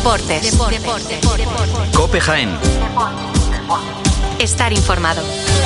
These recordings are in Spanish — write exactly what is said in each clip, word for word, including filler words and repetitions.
Deportes. Deportes. Deportes. Deportes. COPE Jaén. Estar informado.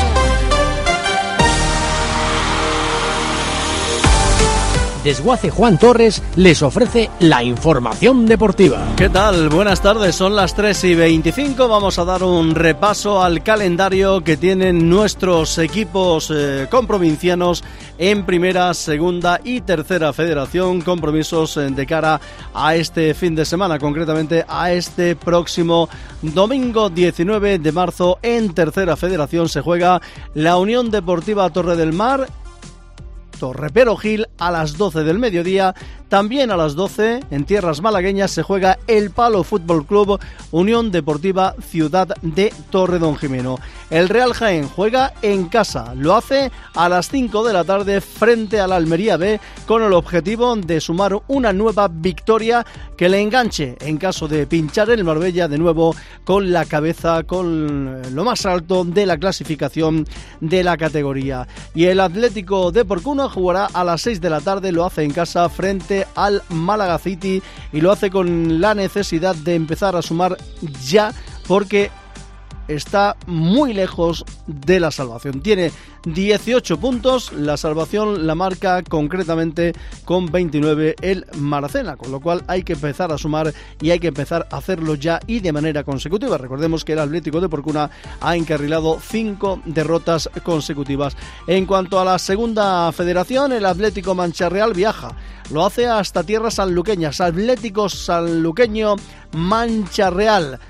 Desguace Juan Torres les ofrece la información deportiva. ¿Qué tal? Buenas tardes, son las tres y veinticinco. Vamos a dar un repaso al calendario que tienen nuestros equipos eh, comprovincianos en primera, segunda y tercera federación. Compromisos eh, de cara a este fin de semana, concretamente a este próximo domingo diecinueve de marzo. En tercera federación se juega la Unión Deportiva Torre del Mar Torrepero Gil a las doce del mediodía. También a las doce, en tierras malagueñas, se juega el Palo Fútbol Club Unión Deportiva Ciudad de Torredonjimeno. El Real Jaén juega en casa, lo hace a las cinco de la tarde frente al Almería B, con el objetivo de sumar una nueva victoria que le enganche en caso de pinchar el Marbella de nuevo con la cabeza, con lo más alto de la clasificación de la categoría. Y el Atlético de Porcuna jugará a las seis de la tarde, lo hace en casa frente al Málaga City y lo hace con la necesidad de empezar a sumar ya, porque está muy lejos de la salvación. Tiene dieciocho puntos, la salvación la marca concretamente con veintinueve el Maracena, con lo cual hay que empezar a sumar y hay que empezar a hacerlo ya y de manera consecutiva. Recordemos que el Atlético de Porcuna ha encarrilado cinco derrotas consecutivas. En cuanto a la segunda federación, el Atlético Mancha-Real viaja, lo hace hasta tierras sanluqueñas. Atlético Sanluqueño Mancha-Real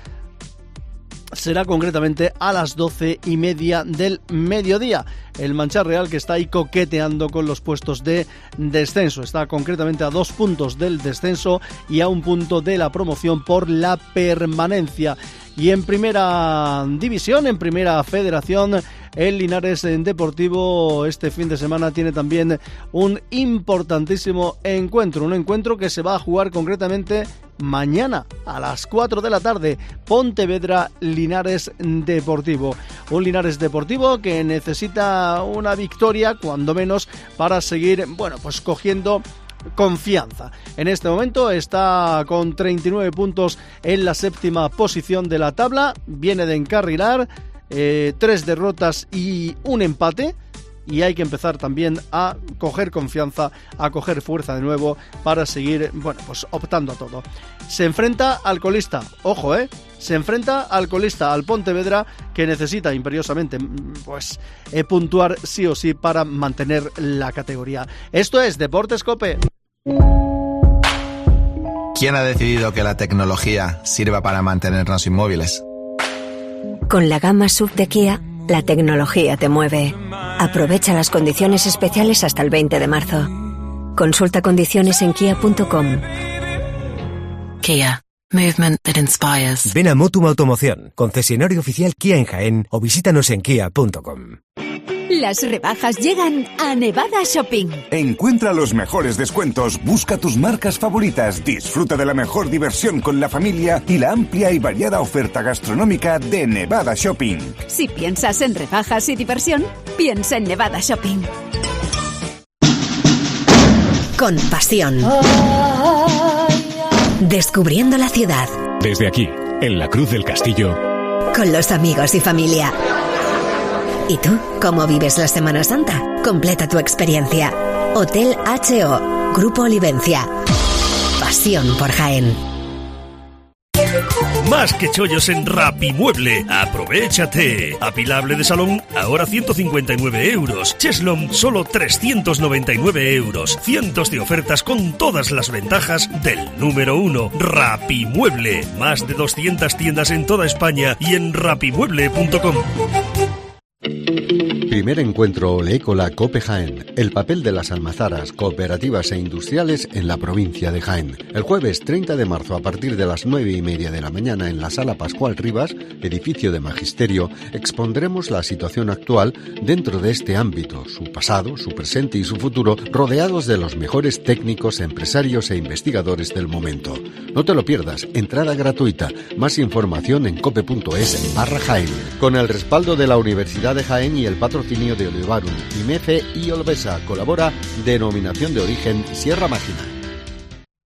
será concretamente a las doce y media del mediodía. El Mancha Real, que está ahí coqueteando con los puestos de descenso, está concretamente a dos puntos del descenso y a un punto de la promoción por la permanencia. Y en primera división, en primera federación, el Linares Deportivo este fin de semana tiene también un importantísimo encuentro, un encuentro que se va a jugar concretamente mañana a las cuatro de la tarde. Pontevedra Linares Deportivo, un Linares Deportivo que necesita una victoria cuando menos para seguir, bueno, pues cogiendo confianza. En este momento está con treinta y nueve puntos en la séptima posición de la tabla, viene de encarrilar eh, tres derrotas y un empate, y hay que empezar también a coger confianza, a coger fuerza de nuevo para seguir, bueno, pues optando a todo. Se enfrenta al colista, ojo, eh, se enfrenta al colista, al Pontevedra, que necesita imperiosamente, pues, eh, puntuar sí o sí para mantener la categoría. Esto es Deportes COPE. ¿Quién ha decidido que la tecnología sirva para mantenernos inmóviles? Con la gama S U V de Kia, la tecnología te mueve. Aprovecha las condiciones especiales hasta el veinte de marzo. Consulta condiciones en kia punto com. Kia. Movement that inspires. Ven a Motum Automoción, concesionario oficial Kia en Jaén, o visítanos en kia punto com. Las rebajas llegan a Nevada Shopping. Encuentra los mejores descuentos, busca tus marcas favoritas, disfruta de la mejor diversión con la familia y la amplia y variada oferta gastronómica de Nevada Shopping. Si piensas en rebajas y diversión, piensa en Nevada Shopping. Con pasión. Descubriendo la ciudad. Desde aquí, en la Cruz del Castillo. Con los amigos y familia. ¿Y tú, cómo vives la Semana Santa? Completa tu experiencia. Hotel H O, Grupo Olivencia. Pasión por Jaén. Más que chollos en Rapimueble. Aprovechate. Apilable de salón, ahora ciento cincuenta y nueve euros. Cheslon, solo trescientos noventa y nueve euros. Cientos de ofertas con todas las ventajas del número uno. Rapimueble. Más de doscientas tiendas en toda España y en rapimueble punto com. Primer encuentro Oleécola COPE Jaén. El papel de las almazaras, cooperativas e industriales en la provincia de Jaén. El jueves treinta de marzo a partir de las nueve y media de la mañana en la Sala Pascual Rivas, edificio de Magisterio, expondremos la situación actual dentro de este ámbito, su pasado, su presente y su futuro, rodeados de los mejores técnicos, empresarios e investigadores del momento. No te lo pierdas, entrada gratuita. Más información en cope.es barra Jaén. Con el respaldo de la Universidad de Jaén y el patrocinio de Olivarum, IMEFE y Olvesa. Colabora Denominación de Origen Sierra Mágina.